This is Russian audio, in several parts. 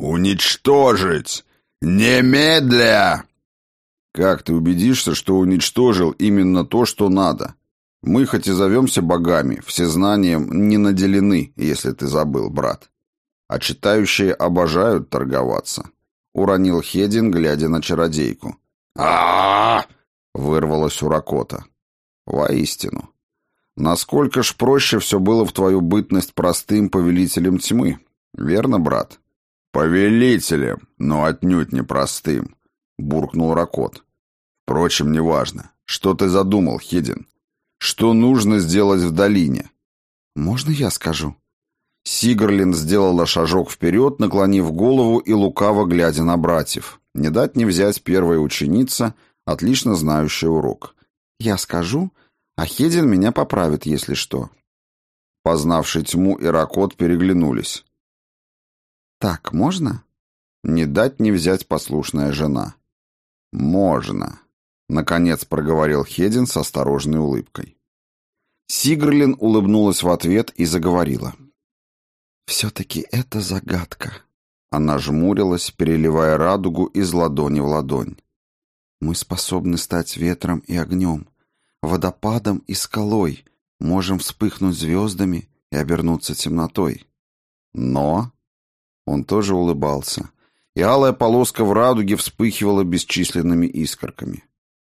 «Уничтожить! Немедля!» «Как ты убедишься, что уничтожил именно то, что надо? Мы хоть и зовемся богами, всезнанием не наделены, если ты забыл, брат. А читающие обожают торговаться», — уронил Хедин, глядя на чародейку. а вырвалось у Ракота. «Воистину. Насколько ж проще все было в твою бытность простым повелителем тьмы, верно, брат?» «Повелителем, но отнюдь не простым», — буркнул Ракот. «Впрочем, неважно. Что ты задумал, Хедин? Что нужно сделать в долине?» «Можно я скажу?» Сигрлин сделала шажок вперед, наклонив голову и лукаво глядя на братьев. Не дать не взять первая ученица, отлично знающая урок. «Я скажу, а Хедин меня поправит, если что». Познавший тьму и Ракот переглянулись. «Так, можно?» Не дать не взять послушная жена. «Можно», — наконец проговорил Хедин с осторожной улыбкой. Сигрлин улыбнулась в ответ и заговорила. «Все-таки это загадка». Она жмурилась, переливая радугу из ладони в ладонь. «Мы способны стать ветром и огнем, водопадом и скалой, можем вспыхнуть звездами и обернуться темнотой. Но...» Он тоже улыбался, и алая полоска в радуге вспыхивала бесчисленными искорками.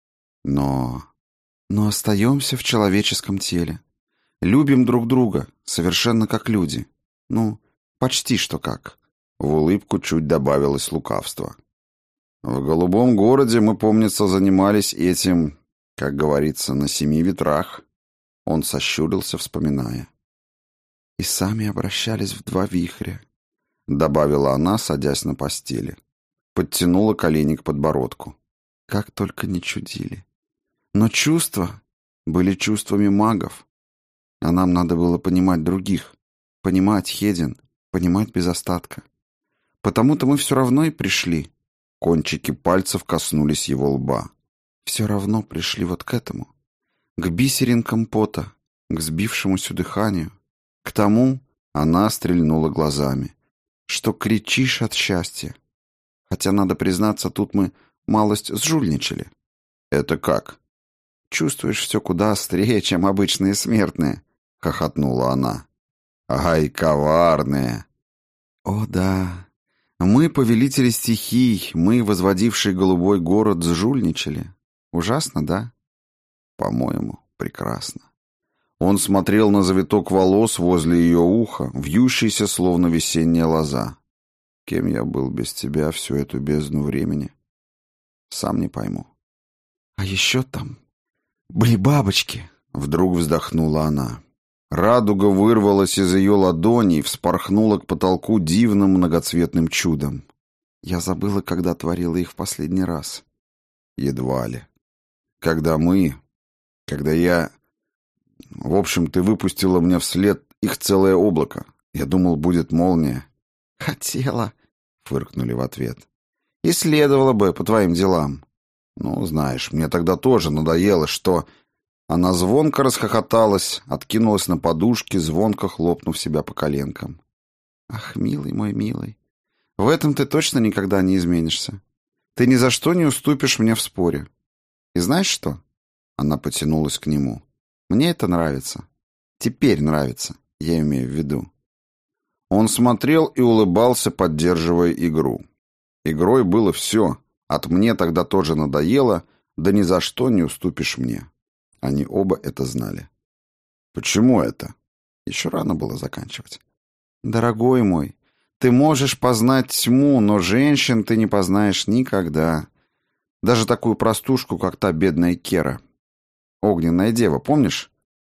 Но остаемся в человеческом теле. Любим друг друга, совершенно как люди. Ну, почти что как». В улыбку чуть добавилось лукавство. «В голубом городе мы, помнится, занимались этим, как говорится, на 7 ветрах». Он сощурился, вспоминая. «И сами обращались в 2 вихря», — добавила она, садясь на постели. Подтянула колени к подбородку. «Как только не чудили. Но чувства были чувствами магов. А нам надо было понимать других. Понимать, Хедин, понимать без остатка. Потому-то мы все равно и пришли». Кончики пальцев коснулись его лба. «Все равно пришли вот к этому. К бисеринкам пота, к сбившемуся дыханию, к тому...» Она стрельнула глазами. «Что кричишь от счастья. Хотя, надо признаться, тут мы малость сжульничали». «Это как?» «Чувствуешь все куда острее, чем обычные смертные», — хохотнула она. «Ай, коварные!» «О, да. Мы, повелители стихий, мы, возводившие голубой город, сжульничали. Ужасно, да?» «По-моему, прекрасно». Он смотрел на завиток волос возле ее уха, вьющийся, словно весенняя лоза. «Кем я был без тебя всю эту бездну времени? Сам не пойму». «А еще там были бабочки», — вдруг вздохнула она. Радуга вырвалась из ее ладоней и вспорхнула к потолку дивным многоцветным чудом. «Я забыла, когда творила их в последний раз». «Едва ли. Когда я... В общем, ты выпустила мне вслед их целое облако. Я думал, будет молния». «Хотела», — фыркнули в ответ. «И следовало бы по твоим делам». «Ну, знаешь, мне тогда тоже надоело, что...» Она звонко расхохоталась, откинулась на подушке, звонко хлопнув себя по коленкам. «Ах, милый мой милый, в этом ты точно никогда не изменишься. Ты ни за что не уступишь мне в споре. И знаешь что?» Она потянулась к нему. «Мне это нравится. Теперь нравится, я имею в виду». Он смотрел и улыбался, поддерживая игру. Игрой было все. От «мне тогда тоже надоело», да ни за что не уступишь мне. Они оба это знали. «Почему это?» Еще рано было заканчивать. «Дорогой мой, ты можешь познать тьму, но женщин ты не познаешь никогда. Даже такую простушку, как та бедная Кера. Огненная дева, помнишь?»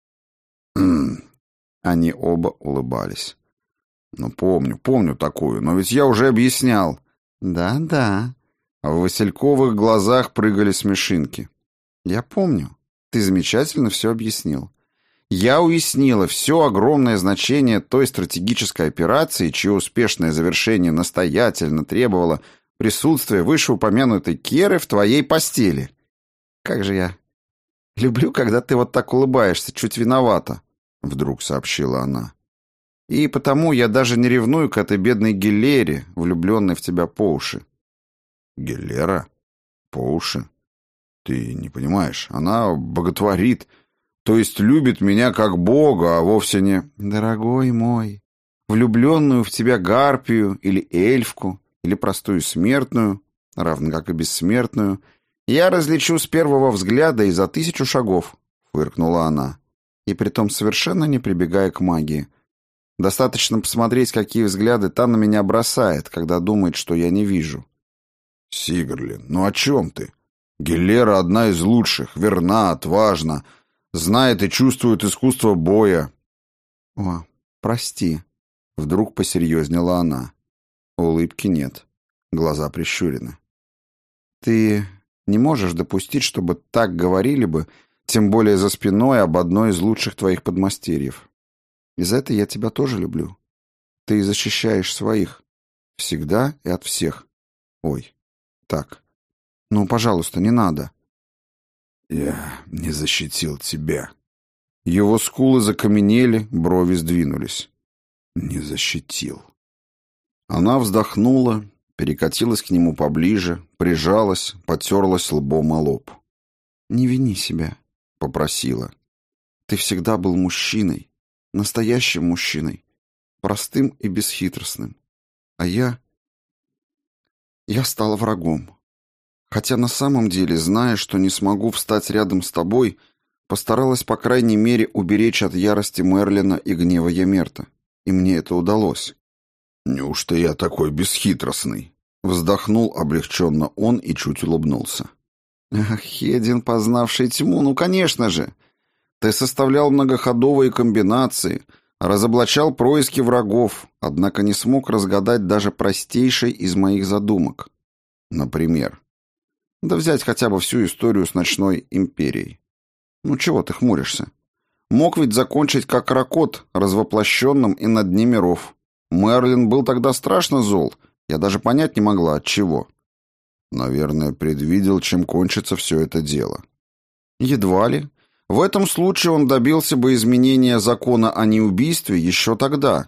Они оба улыбались. «Ну, помню такую, но ведь я уже объяснял». «Да-да». В васильковых глазах прыгали смешинки. «Я помню. Ты замечательно все объяснил. Я уяснила все огромное значение той стратегической операции, чье успешное завершение настоятельно требовало присутствия вышеупомянутой Керы в твоей постели. Как же я люблю, когда ты вот так улыбаешься, чуть виновата», — вдруг сообщила она. И потому я даже не ревную к этой бедной Гелере, влюбленной в тебя по уши». «Гелера? По уши? Ты не понимаешь, она боготворит, то есть любит меня как бога, а вовсе не...» «Дорогой мой, влюбленную в тебя гарпию или эльфку, или простую смертную, равно как и бессмертную, я различу с первого взгляда и за 1000 шагов», — фыркнула она, и притом совершенно не прибегая к магии. «Достаточно посмотреть, какие взгляды та на меня бросает, когда думает, что я не вижу». «Сигрлин, ну о чем ты? Гелера одна из лучших, верна, отважна, знает и чувствует искусство боя». «О, прости», — вдруг посерьезнела она. Улыбки нет, глаза прищурены. «Ты не можешь допустить, чтобы так говорили бы, тем более за спиной об одной из лучших твоих подмастерьев. И за это я тебя тоже люблю. Ты защищаешь своих. Всегда и от всех. Ой, так. Ну, пожалуйста, не надо». «Я не защитил тебя». Его скулы закаменели, брови сдвинулись. «Не защитил». Она вздохнула, перекатилась к нему поближе, прижалась, потерлась лбом о лоб. «Не вини себя», — попросила. «Ты всегда был мужчиной, настоящим мужчиной, простым и бесхитростным. А я стала врагом. Хотя на самом деле, зная, что не смогу встать рядом с тобой, постаралась, по крайней мере, уберечь от ярости Мерлина и гнева Ямерта. И мне это удалось». «Неужто я такой бесхитростный?» Вздохнул облегченно он и чуть улыбнулся. «Ах, Хедин, познавший тьму, ну, конечно же! Ты составлял многоходовые комбинации, разоблачал происки врагов, однако не смог разгадать даже простейшей из моих задумок. Например, да взять хотя бы всю историю с ночной империей. Ну, чего ты хмуришься? Мог ведь закончить как Ракот, развоплощенным и на дне миров. Мерлин был тогда страшно зол, я даже понять не могла, от чего». «Наверное, предвидел, чем кончится все это дело». «Едва ли. В этом случае он добился бы изменения закона о неубийстве еще тогда».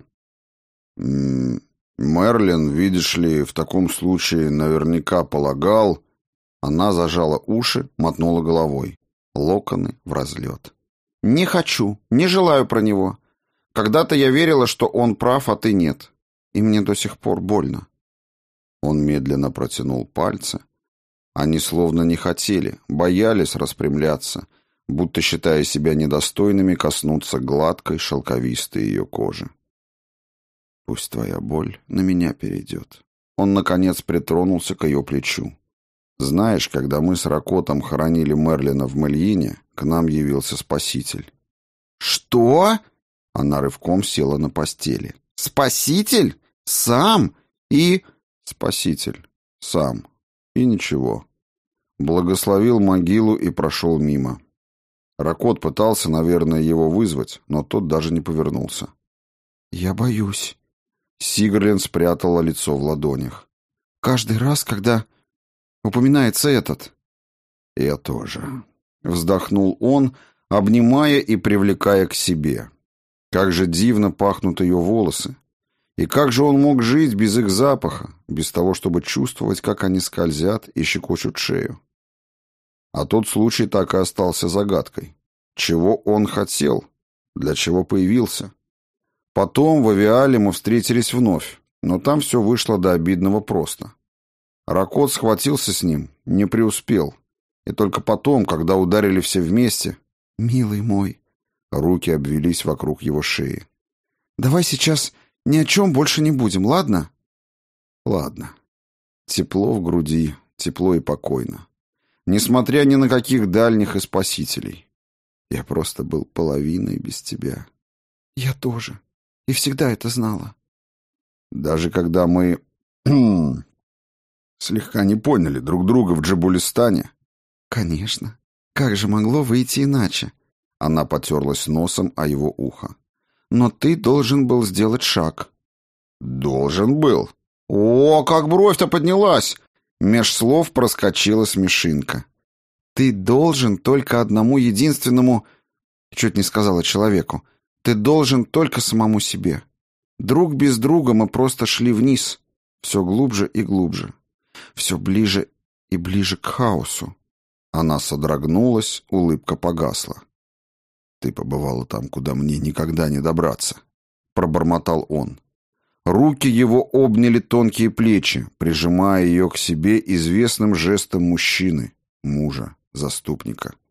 «Мерлин, видишь ли, в таком случае наверняка полагал...» Она зажала уши, мотнула головой. Локоны в разлет. «Не хочу, не желаю про него. Когда-то я верила, что он прав, а ты нет. И мне до сих пор больно». Он медленно протянул пальцы. Они словно не хотели, боялись распрямляться, будто считая себя недостойными коснуться гладкой, шелковистой ее кожи. «Пусть твоя боль на меня перейдет». Он, наконец, притронулся к ее плечу. «Знаешь, когда мы с Ракотом хоронили Мерлина в Мельине, к нам явился Спаситель». «Что?» Она рывком села на постели. «Спаситель? Сам? И...» «Спаситель. Сам. И ничего. Благословил могилу и прошел мимо. Ракот пытался, наверное, его вызвать, но тот даже не повернулся». «Я боюсь». Сигрлин спрятала лицо в ладонях. «Каждый раз, когда упоминается этот...» «Я тоже». Вздохнул он, обнимая и привлекая к себе. Как же дивно пахнут ее волосы. И как же он мог жить без их запаха, без того, чтобы чувствовать, как они скользят и щекочут шею? А тот случай так и остался загадкой. Чего он хотел? Для чего появился? Потом в Авиале мы встретились вновь, но там все вышло до обидного просто. Ракот схватился с ним, не преуспел. И только потом, когда ударили все вместе... «Милый мой...» Руки обвелись вокруг его шеи. «Давай сейчас ни о чем больше не будем, ладно?» «Ладно». Тепло в груди, тепло и покойно. Несмотря ни на каких дальних и спасителей. Я просто был половиной без тебя. «Я тоже. И всегда это знала». Даже когда мы... слегка не поняли друг друга в Джабулистане. «Конечно. Как же могло выйти иначе?» Она потерлась носом о его ухо. «Но ты должен был сделать шаг». «Должен был». «О, как бровь-то поднялась!» Меж слов проскочила смешинка. «Ты должен только одному единственному...» Чуть не сказала человеку. «Ты должен только самому себе. Друг без друга мы просто шли вниз, все глубже и глубже, все ближе и ближе к хаосу. Она содрогнулась, улыбка погасла. «Ты побывала там, куда мне никогда не добраться», — пробормотал он. Руки его обняли тонкие плечи, прижимая ее к себе известным жестом мужчины, мужа, заступника.